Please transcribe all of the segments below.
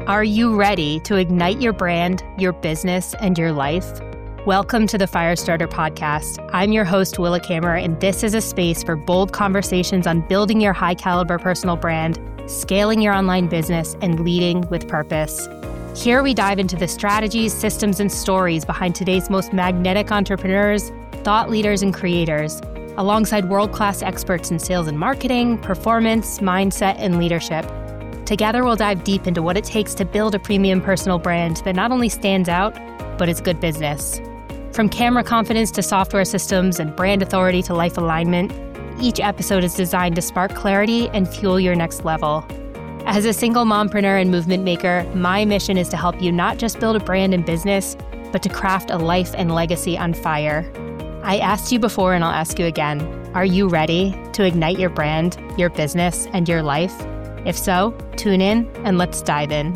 Are you ready to ignite your brand, your business, and your life? Welcome to the Firestarter Podcast. I'm your host, Willa Kammer, and this is a space for bold conversations on building your high-caliber personal brand, scaling your online business, and leading with purpose. Here we dive into the strategies, systems, and stories behind today's most magnetic entrepreneurs, thought leaders, and creators, alongside world-class experts in sales and marketing, performance, mindset, and leadership. Together, we'll dive deep into what it takes to build a premium personal brand that not only stands out, but is good business. From camera confidence to software systems and brand authority to life alignment, each episode is designed to spark clarity and fuel your next level. As a single mompreneur and movement maker, my mission is to help you not just build a brand and business, but to craft a life and legacy on fire. I asked you before and I'll ask you again, are you ready to ignite your brand, your business, and your life? If so, tune in and let's dive in.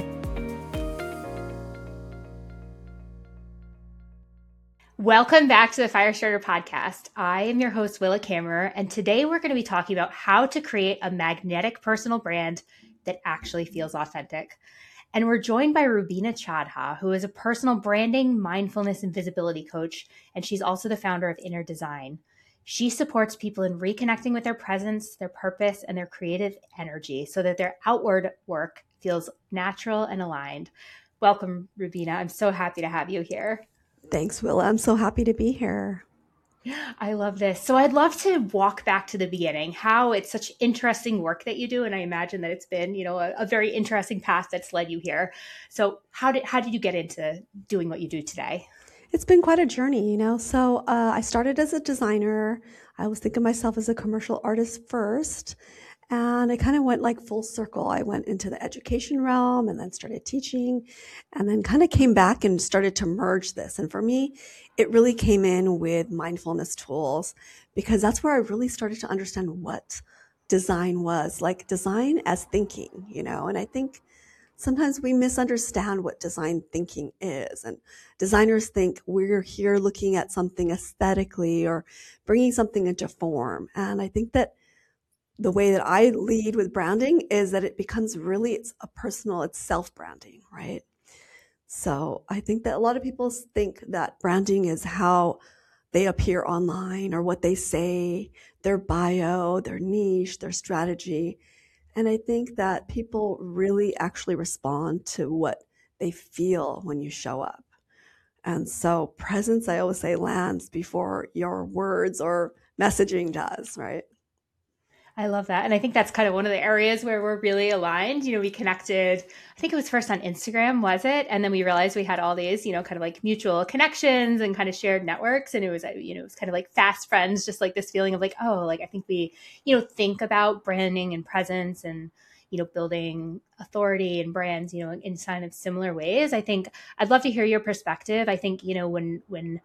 Welcome back to the Firestarter Podcast. I am your host, Willa Kammer, and today we're going to be talking about how to create a magnetic personal brand that actually feels authentic. And we're joined by Rubina Chadha, who is a personal branding, mindfulness, and visibility coach, and she's also the founder of Inner Design. She supports people in reconnecting with their presence, their purpose, and their creative energy so that their outward work feels natural and aligned. Welcome, Rubina. I'm so happy to have you here. Thanks, Willa. I'm so happy to be here. I love this. So I'd love to walk back to the beginning, how it's such interesting work that you do. And I imagine that it's been, a very interesting path that's led you here. So how did you get into doing what you do today? It's been quite a journey, So I started as a designer. I was thinking of myself as a commercial artist first. And I kind of went like full circle. I went into the education realm and then started teaching and then kind of came back and started to merge this. And for me, it really came in with mindfulness tools because that's where I really started to understand what design was, like design as thinking, and I think sometimes we misunderstand what design thinking is. And designers think we're here looking at something aesthetically or bringing something into form. And I think that the way that I lead with branding is that it becomes really, it's self-branding, right? So I think that a lot of people think that branding is how they appear online or what they say, their bio, their niche, their strategy. And I think that people really actually respond to what they feel when you show up. And so presence, I always say, lands before your words or messaging does, right? I love that. And I think that's kind of one of the areas where we're really aligned. We connected, I think it was first on Instagram, was it? And then we realized we had all these, kind of like mutual connections and kind of shared networks. And it was kind of like fast friends, just like this feeling of like, oh, like I think we, think about branding and presence and, building authority and brands, in kind of similar ways. I think I'd love to hear your perspective. I think, when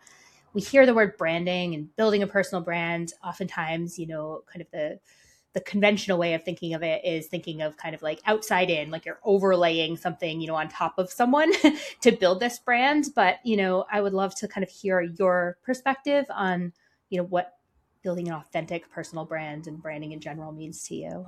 we hear the word branding and building a personal brand, oftentimes, kind of the conventional way of thinking of it is thinking of kind of like outside in, like you're overlaying something, on top of someone to build this brand. But, I would love to kind of hear your perspective on, what building an authentic personal brand and branding in general means to you.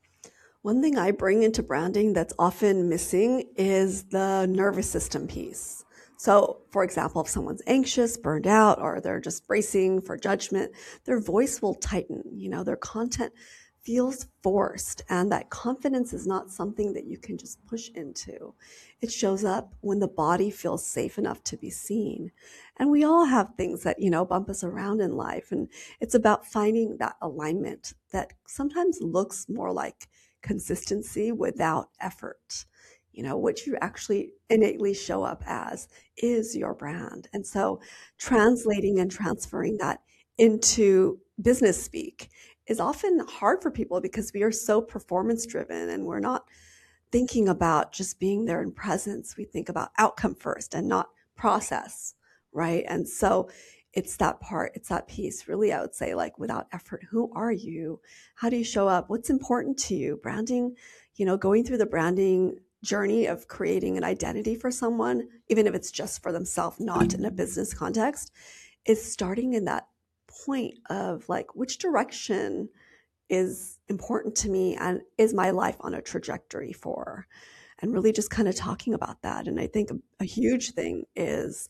One thing I bring into branding that's often missing is the nervous system piece. So, for example, if someone's anxious, burned out, or they're just bracing for judgment, their voice will tighten, their content feels forced, and that confidence is not something that you can just push into. It shows up when the body feels safe enough to be seen. And we all have things that, bump us around in life. And it's about finding that alignment that sometimes looks more like consistency without effort. What you actually innately show up as is your brand. And so translating and transferring that into business speak is often hard for people because we are so performance driven and we're not thinking about just being there in presence. We think about outcome first and not process, right? And so it's that part, it's that piece. Really, I would say, like, without effort, who are you? How do you show up? What's important to you? Branding, going through the branding journey of creating an identity for someone, even if it's just for themselves, not in a business context, is starting in that point of like, which direction is important to me and is my life on a trajectory for? and really just kind of talking about that. And I think a huge thing is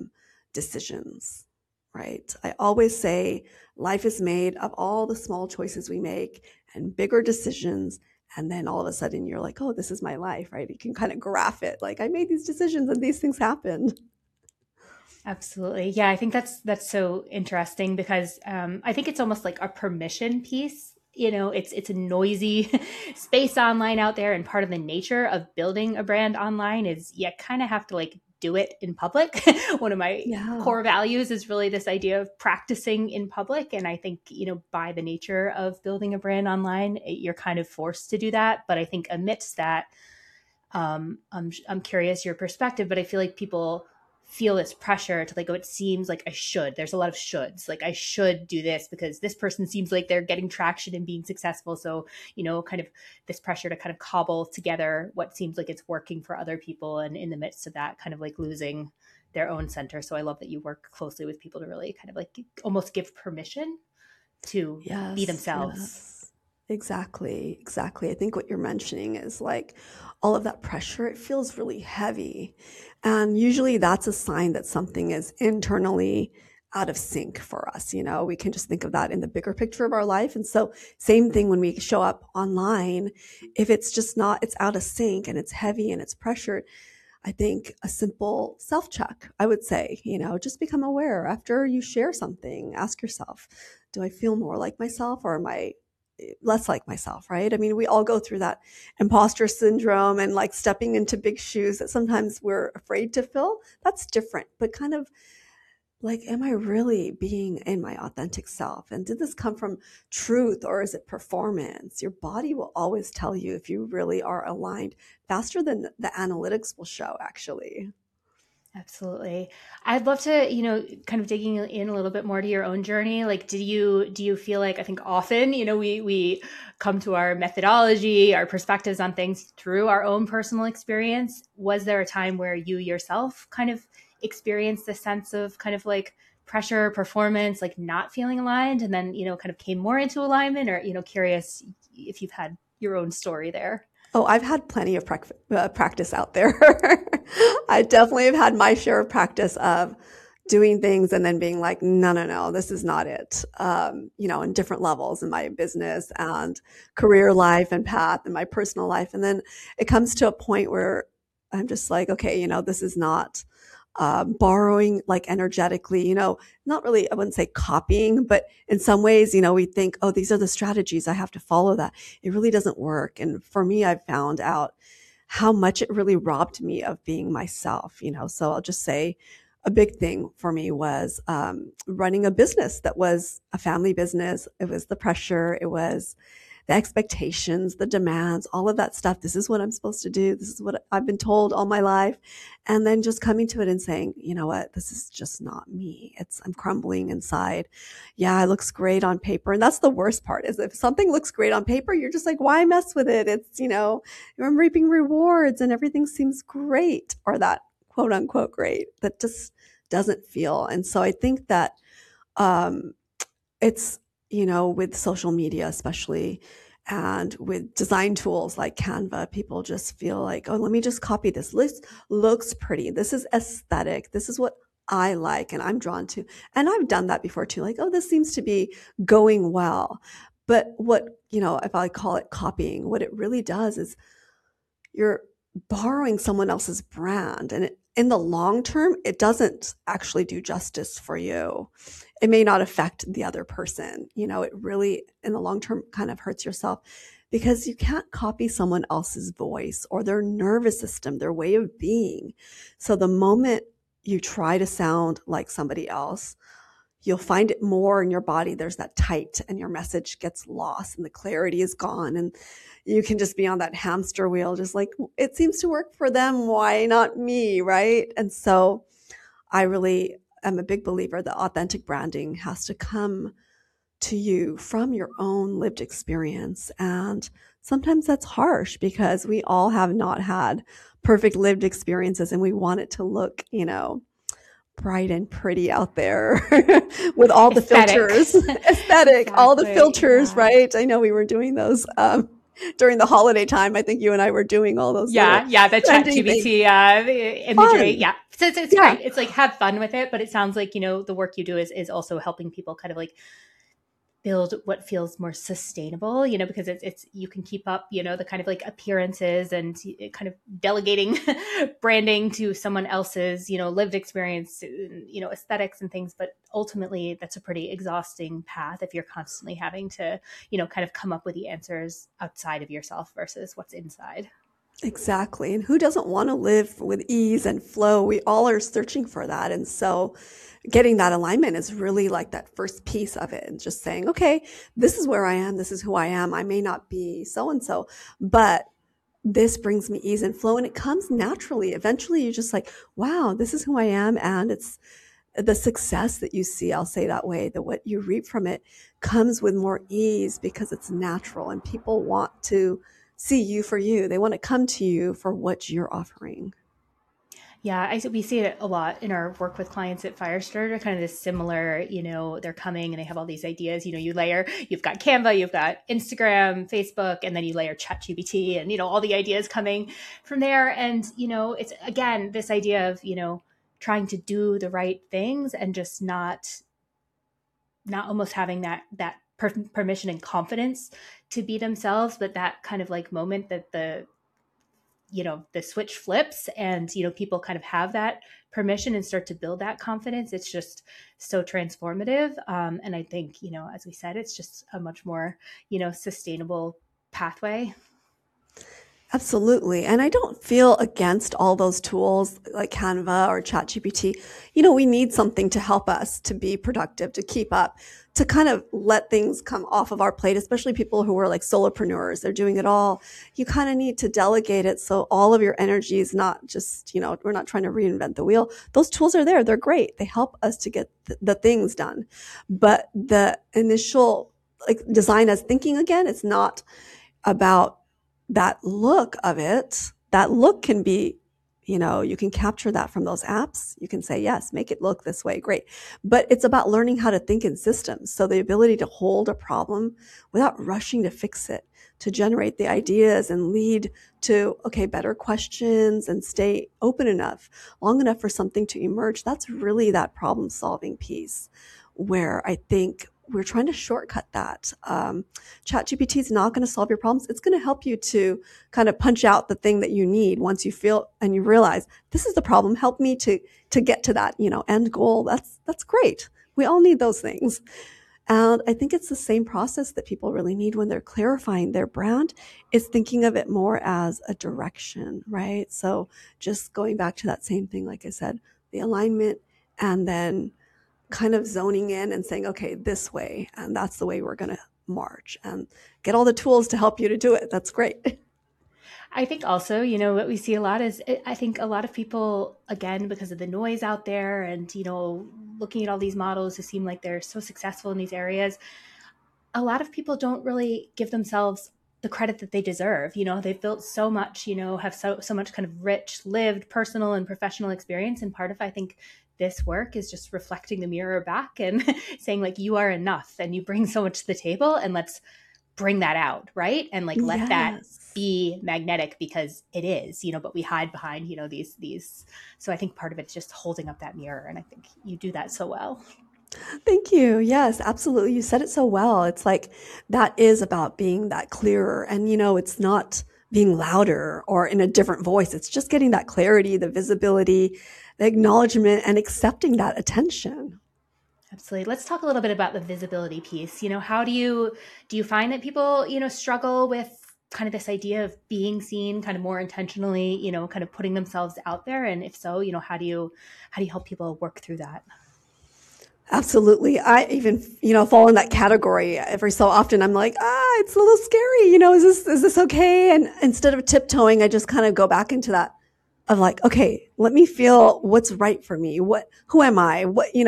decisions, right? I always say life is made of all the small choices we make and bigger decisions. And then all of a sudden you're like, oh, this is my life, right? You can kind of graph it. Like, I made these decisions and these things happened. Absolutely. Yeah, I think that's so interesting because I think it's almost like a permission piece. It's a noisy space online out there, and part of the nature of building a brand online is you kind of have to like do it in public. One of my core values is really this idea of practicing in public, and I think by the nature of building a brand online, you're kind of forced to do that. But I think amidst that, I'm curious your perspective, but I feel like people feel this pressure to like, oh, it seems like I should. There's a lot of shoulds. Like, I should do this because this person seems like they're getting traction and being successful. So, kind of this pressure to kind of cobble together what seems like it's working for other people. And in the midst of that, kind of like losing their own center. So I love that you work closely with people to really kind of like almost give permission to be themselves. Yes. Exactly. I think what you're mentioning is like all of that pressure, it feels really heavy. And usually that's a sign that something is internally out of sync for us. We can just think of that in the bigger picture of our life. And so same thing when we show up online, if it's just not, it's out of sync and it's heavy and it's pressured. I think a simple self-check, I would say, just become aware after you share something, ask yourself, do I feel more like myself or am I less like myself, right? I mean, we all go through that imposter syndrome and like stepping into big shoes that sometimes we're afraid to fill. That's different, but kind of like, am I really being in my authentic self? And did this come from truth or is it performance? Your body will always tell you if you really are aligned faster than the analytics will show, actually. Absolutely. I'd love to, kind of digging in a little bit more to your own journey. Like, do you feel like, I think often, we come to our methodology, our perspectives on things through our own personal experience. Was there a time where you yourself kind of experienced a sense of kind of like pressure, performance, like not feeling aligned, and then, kind of came more into alignment, or, curious if you've had your own story there? Oh, I've had plenty of practice out there. I definitely have had my share of practice of doing things and then being like, no, this is not it. In different levels in my business and career life and path and my personal life. And then it comes to a point where I'm just like, okay, this is not borrowing like energetically, not really, I wouldn't say copying, but in some ways, we think, oh, these are the strategies. I have to follow that. It really doesn't work. And for me, I've found out how much it really robbed me of being myself, so I'll just say a big thing for me was running a business that was a family business. It was the pressure. It was the expectations, the demands, all of that stuff. This is what I'm supposed to do. This is what I've been told all my life. And then just coming to it and saying, you know what, this is just not me. I'm crumbling inside. Yeah, it looks great on paper. And that's the worst part is if something looks great on paper, you're just like, why mess with it? It's, I'm reaping rewards and everything seems great, or that quote unquote great that just doesn't feel. And so I think that it's, with social media, especially, and with design tools like Canva, people just feel like, oh, let me just copy this. This looks pretty. This is aesthetic. This is what I like and I'm drawn to. And I've done that before too. Like, oh, this seems to be going well. But what, if I call it copying, what it really does is you're borrowing someone else's brand. And in the long term, it doesn't actually do justice for you. It may not affect the other person. It really, in the long term, kind of hurts yourself because you can't copy someone else's voice or their nervous system, their way of being. So the moment you try to sound like somebody else, you'll find it more in your body. There's that tight and your message gets lost and the clarity is gone. And you can just be on that hamster wheel, just like, it seems to work for them. Why not me? Right. And so I really am a big believer that authentic branding has to come to you from your own lived experience. And sometimes that's harsh because we all have not had perfect lived experiences and we want it to look, bright and pretty out there with all the filters, aesthetic, exactly. All the filters, yeah. Right? I know we were doing those during the holiday time. I think you and I were doing all those Yeah, the ChatGPT imagery. Fun. Yeah. So it's great. It's like have fun with it, but it sounds like, the work you do is also helping people kind of like build what feels more sustainable, because it's you can keep up, the kind of like appearances and kind of delegating branding to someone else's, lived experience, aesthetics and things. But ultimately, that's a pretty exhausting path if you're constantly having to, kind of come up with the answers outside of yourself versus what's inside. Exactly. And who doesn't want to live with ease and flow? We all are searching for that. And so getting that alignment is really like that first piece of it, and just saying, okay, this is where I am. This is who I am. I may not be so-and-so, but this brings me ease and flow, and it comes naturally. Eventually you're just like, wow, this is who I am. And it's the success that you see, I'll say that way, that what you reap from it comes with more ease because it's natural, and people want to see you for you. They want to come to you for what you're offering. Yeah, we see it a lot in our work with clients at Firestarter, kind of this similar, they're coming and they have all these ideas, you've got Canva, you've got Instagram, Facebook, and then you layer ChatGPT and, all the ideas coming from there. And, it's again, this idea of, trying to do the right things and just not almost having that permission and confidence to be themselves, but that kind of like moment that the switch flips and, people kind of have that permission and start to build that confidence. It's just so transformative. And I think, as we said, it's just a much more, sustainable pathway. Absolutely. And I don't feel against all those tools like Canva or ChatGPT. We need something to help us to be productive, to keep up, to kind of let things come off of our plate, especially people who are like solopreneurs. They're doing it all. You kind of need to delegate it so all of your energy is not just, we're not trying to reinvent the wheel. Those tools are there. They're great. They help us to get the things done. But the initial like design as thinking again, it's not about that look of it. That look can be, you can capture that from those apps. You can say, yes, make it look this way. Great. But it's about learning how to think in systems. So the ability to hold a problem without rushing to fix it, to generate the ideas and lead to, okay, better questions and stay open enough, long enough for something to emerge. That's really that problem solving piece where I think we're trying to shortcut that. ChatGPT is not going to solve your problems. It's going to help you to kind of punch out the thing that you need once you feel and you realize this is the problem. Help me to get to that, end goal. That's great. We all need those things. And I think it's the same process that people really need when they're clarifying their brand, is thinking of it more as a direction, right? So just going back to that same thing, like I said, the alignment, and then kind of zoning in and saying, okay, this way, and that's the way we're going to march, and get all the tools to help you to do it. That's great. I think also, what we see a lot is, I think a lot of people, again, because of the noise out there and, looking at all these models who seem like they're so successful in these areas, a lot of people don't really give themselves the credit that they deserve. They've built so much, have so much kind of rich, lived, personal and professional experience. And part of, I think, this work is just reflecting the mirror back and saying like, you are enough and you bring so much to the table, and let's bring that out. Right. And like, let that be magnetic, because it is, but we hide behind, these. So I think part of it's just holding up that mirror. And I think you do that so well. Thank you. Yes, absolutely. You said it so well. It's like, that is about being that clearer. And, it's not being louder or in a different voice. It's just getting that clarity, the visibility, the acknowledgement, and accepting that attention. Absolutely. Let's talk a little bit about the visibility piece. How do you find that people, struggle with kind of this idea of being seen kind of more intentionally, kind of putting themselves out there? And if so, how do you help people work through that? Absolutely. I even, fall in that category every so often. I'm like, it's a little scary. Is this okay? And instead of tiptoeing, I just kind of go back into that of like, okay, let me feel what's right for me. Who am I?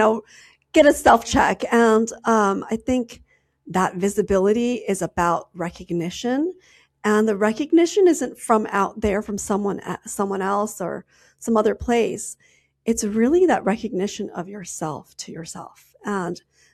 Get a self check. And, I think that visibility is about recognition, and the recognition isn't from out there, from someone else or some other place. It's really that recognition of yourself to yourself. And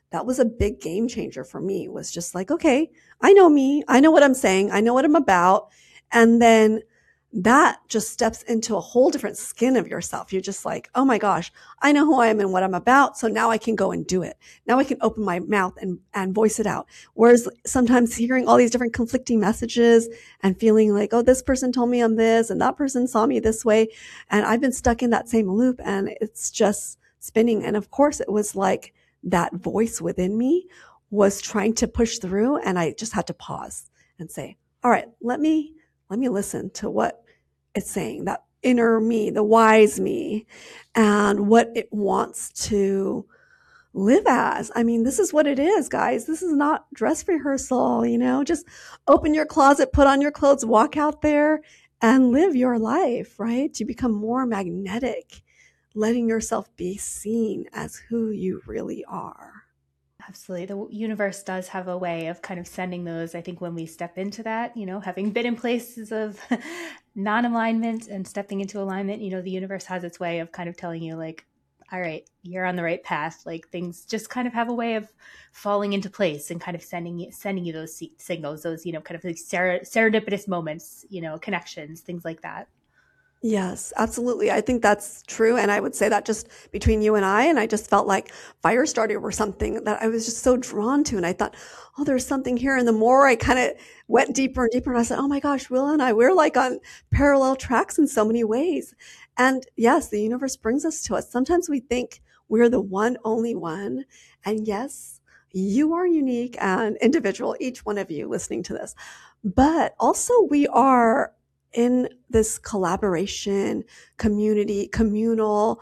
that was a big game changer for me, was just like, okay, I know me. I know what I'm saying. I know what I'm about. And then that just steps into a whole different skin of yourself. You're just like, oh my gosh, I know who I am and what I'm about. So now I can go and do it. Now I can open my mouth and voice it out. Whereas sometimes hearing all these different conflicting messages and feeling like, oh, this person told me I'm this and that person saw me this way. And I've been stuck in that same loop and it's just spinning. And of course it was like that voice within me was trying to push through, and I just had to pause and say, all right, let me listen to what it's saying, that inner me, the wise me, and what it wants to live as. I mean, this is what it is, guys. This is not dress rehearsal, just open your closet, put on your clothes, walk out there and live your life, right? To become more magnetic, letting yourself be seen as who you really are. Absolutely. The universe does have a way of kind of sending those, I think, when we step into that, having been in places of non-alignment and stepping into alignment, the universe has its way of kind of telling you like, all right, you're on the right path. Like things just kind of have a way of falling into place and kind of sending you those signals, those, kind of like serendipitous moments, connections, things like that. Yes, absolutely. I think that's true. And I would say that just between you and I just felt like Firestarter were something that I was just so drawn to. And I thought, oh, there's something here. And the more I kind of went deeper and deeper, and I said, oh my gosh, Will and I, we're like on parallel tracks in so many ways. And yes, the universe brings us to us. Sometimes we think we're the one, only one. And yes, you are unique and individual, each one of you listening to this. But also we are in this collaboration, community, communal,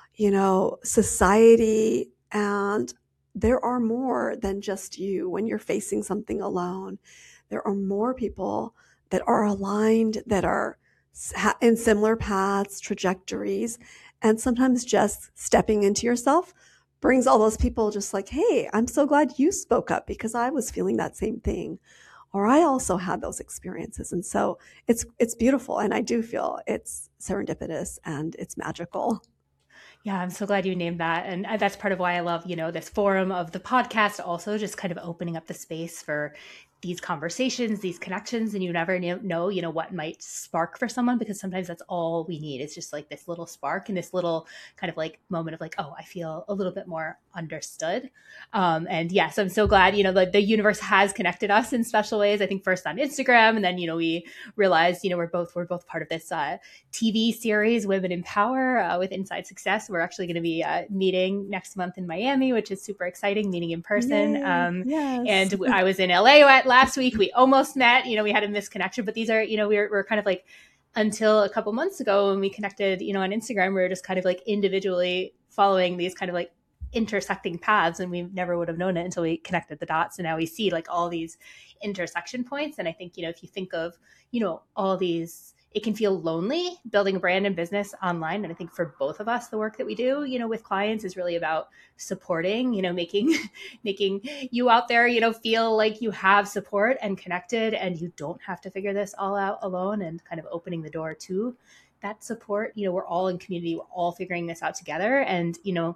society. And there are more than just you when you're facing something alone. There are more people that are aligned, that are in similar paths, trajectories. And sometimes just stepping into yourself brings all those people just like, hey, I'm so glad you spoke up because I was feeling that same thing. Or I also had those experiences. And so it's beautiful. And I do feel it's serendipitous and it's magical. Yeah, I'm so glad you named that. And that's part of why I love, this forum of the podcast, also just kind of opening up the space for these conversations, these connections, and you never know, what might spark for someone, because sometimes that's all we need. It's just like this little spark and this little kind of like moment of like, oh, I feel a little bit more understood. And yes, I'm so glad, the universe has connected us in special ways. I think first on Instagram, and then, we realized, we're both part of this TV series, Women in Power, with Inside Success. We're actually going to be meeting next month in Miami, which is super exciting, meeting in person. Yes. And I was in LA last week. We almost met, we had a misconnection, but these are, we're kind of like, until a couple months ago when we connected, on Instagram, we were just kind of like individually following these kind of like intersecting paths, and we never would have known it until we connected the dots. And now we see like all these intersection points. And I think, if you think of, all these, it can feel lonely building a brand and business online. And I think for both of us, the work that we do, with clients is really about supporting, making you out there, feel like you have support and connected, and you don't have to figure this all out alone, and kind of opening the door to that support. We're all in community. We're all figuring this out together. And,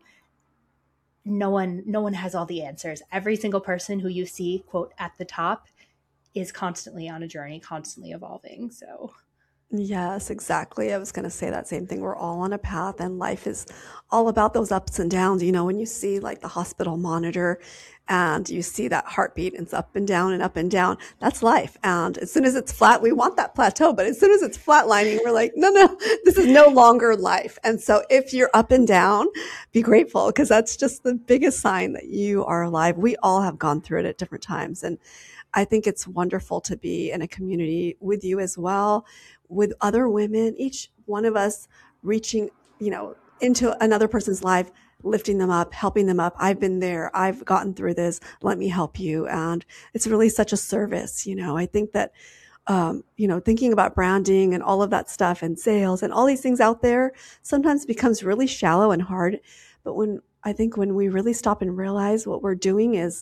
no one has all the answers. Every single person who you see, quote, at the top is constantly on a journey, constantly evolving. So Yes, exactly. I was going to say that same thing. We're all on a path, and life is all about those ups and downs. When you see like the hospital monitor and you see that heartbeat, and it's up and down and up and down, that's life. And as soon as it's flat, we want that plateau. But as soon as it's flatlining, we're like, no, this is no longer life. And so if you're up and down, be grateful, because that's just the biggest sign that you are alive. We all have gone through it at different times. And I think it's wonderful to be in a community with you as well, with other women, each one of us reaching, into another person's life, lifting them up, helping them up. I've been there. I've gotten through this. Let me help you. And it's really such a service. I think that, thinking about branding and all of that stuff and sales and all these things out there sometimes becomes really shallow and hard. But when we really stop and realize what we're doing is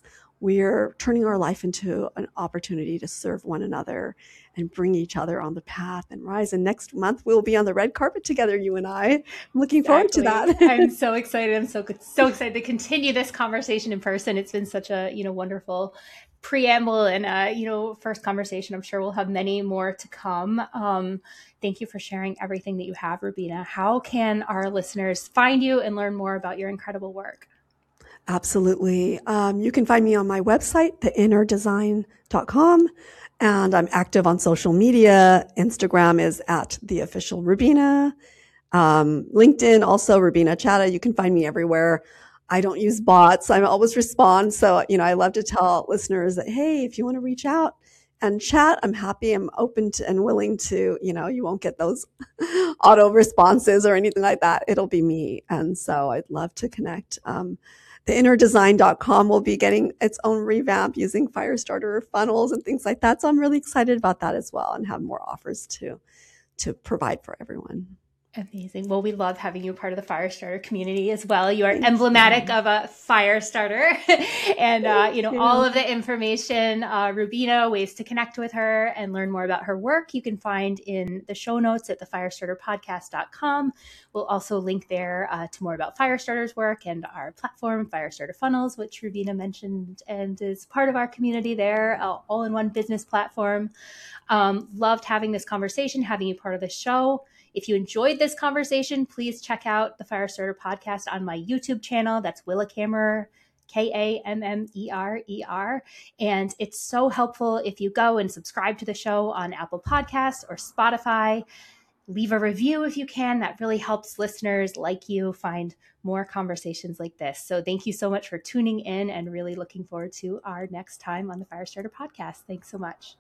we're turning our life into an opportunity to serve one another and bring each other on the path and rise. And next month we'll be on the red carpet together, you and I. I'm looking forward to that. I'm so excited. I'm so excited to continue this conversation in person. It's been such a, wonderful preamble and, first conversation. I'm sure we'll have many more to come. Thank you for sharing everything that you have, Rubina. How can our listeners find you and learn more about your incredible work? Absolutely. You can find me on my website, theinnerdesign.com. And I'm active on social media. Instagram is @theofficialrubina. LinkedIn, also Rubina Chatta. You can find me everywhere. I don't use bots. I always respond. So, I love to tell listeners that, hey, if you want to reach out and chat, I'm happy. I'm open to and willing to, you won't get those auto responses or anything like that. It'll be me. And so I'd love to connect. Theinnerdesign.com will be getting its own revamp using Firestarter funnels and things like that. So I'm really excited about that as well and have more offers to provide for everyone. Amazing. Well, we love having you part of the Firestarter community as well. You are emblematic of a Firestarter and, all of the information, Rubina, ways to connect with her and learn more about her work, you can find in the show notes at thefirestarterpodcast.com. We'll also link there to more about Firestarter's work and our platform, Firestarter Funnels, which Rubina mentioned and is part of our community there, all-in-one business platform. Loved having this conversation, having you part of the show. If you enjoyed this conversation, please check out the Firestarter podcast on my YouTube channel. That's Willa Kammerer, Kammerer. And it's so helpful if you go and subscribe to the show on Apple Podcasts or Spotify. Leave a review if you can. That really helps listeners like you find more conversations like this. So thank you so much for tuning in and really looking forward to our next time on the Firestarter podcast. Thanks so much.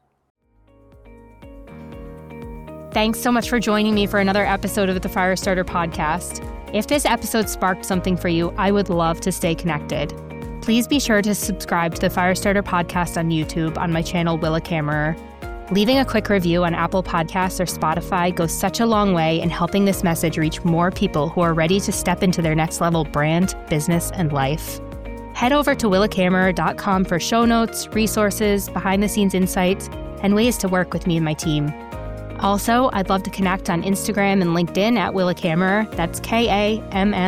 Thanks so much for joining me for another episode of the Firestarter podcast. If this episode sparked something for you, I would love to stay connected. Please be sure to subscribe to the Firestarter podcast on YouTube on my channel, Willa Kammerer. Leaving a quick review on Apple Podcasts or Spotify goes such a long way in helping this message reach more people who are ready to step into their next level brand, business, and life. Head over to willakammerer.com for show notes, resources, behind-the-scenes insights, and ways to work with me and my team. Also, I'd love to connect on Instagram and LinkedIn at Willa Kammerer. That's Kammerer.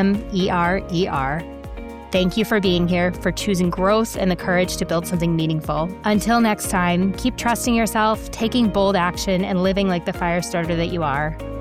Thank you for being here, for choosing growth and the courage to build something meaningful. Until next time, keep trusting yourself, taking bold action, and living like the Firestarter that you are.